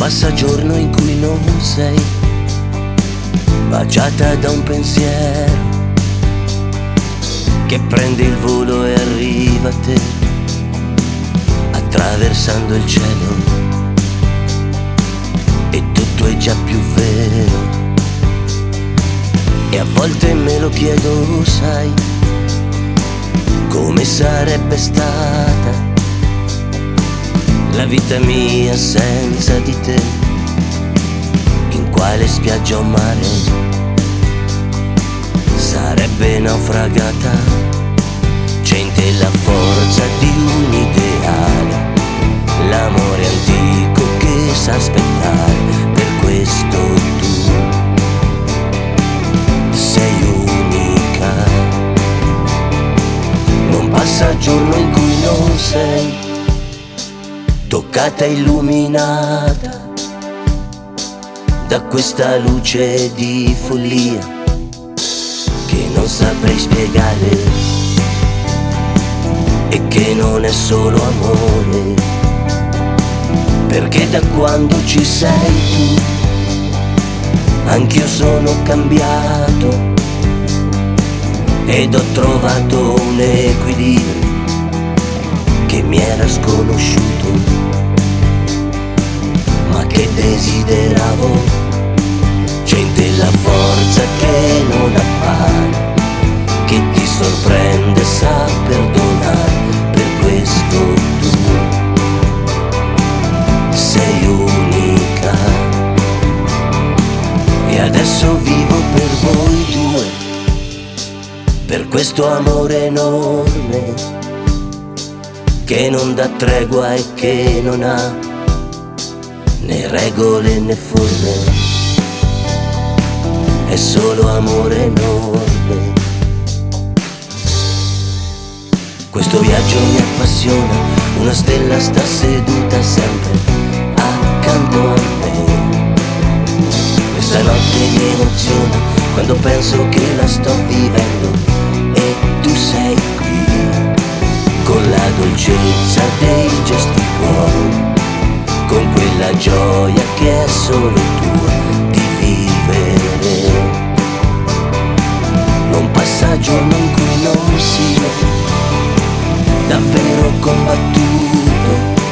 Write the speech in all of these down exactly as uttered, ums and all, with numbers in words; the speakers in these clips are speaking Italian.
passa giorno in cui non sei baciata da un pensiero che prende il volo e arriva a te, attraversando il cielo, e tutto è già più vero. E a volte me lo chiedo, sai, come sarebbe stata la vita mia senza di te, in quale spiaggia o mare sarebbe naufragata. C'è in te la forza di un ideale, l'amore antico che sa aspettare. Per questo tu sei unica, non passa giorno in cui non sei toccata e illuminata da questa luce di follia che non saprei spiegare, e che non è solo amore, perché da quando ci sei tu anch'io sono cambiato ed ho trovato un equilibrio che mi era sconosciuto, ma che desideravo. C'è in te la forza che non appare, che ti sorprende, sa perdonare. Per questo tu sei unica, e adesso vivo per voi due, per questo amore enorme che non dà tregua e che non ha né regole né forme, è solo amore enorme. Questo viaggio mi appassiona, una stella sta seduta sempre accanto a me. Questa notte mi emoziona quando penso che la sto vivendo e tu sei qui, con la dolcezza dei gesti tuoi, con quella gioia che è solo tua di vivere. Non passa giorno in cui non sia davvero combattuto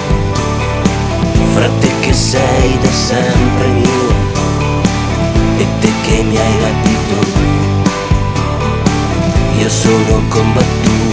fra te che sei da sempre mio e te che mi hai rapito. Io sono combattuto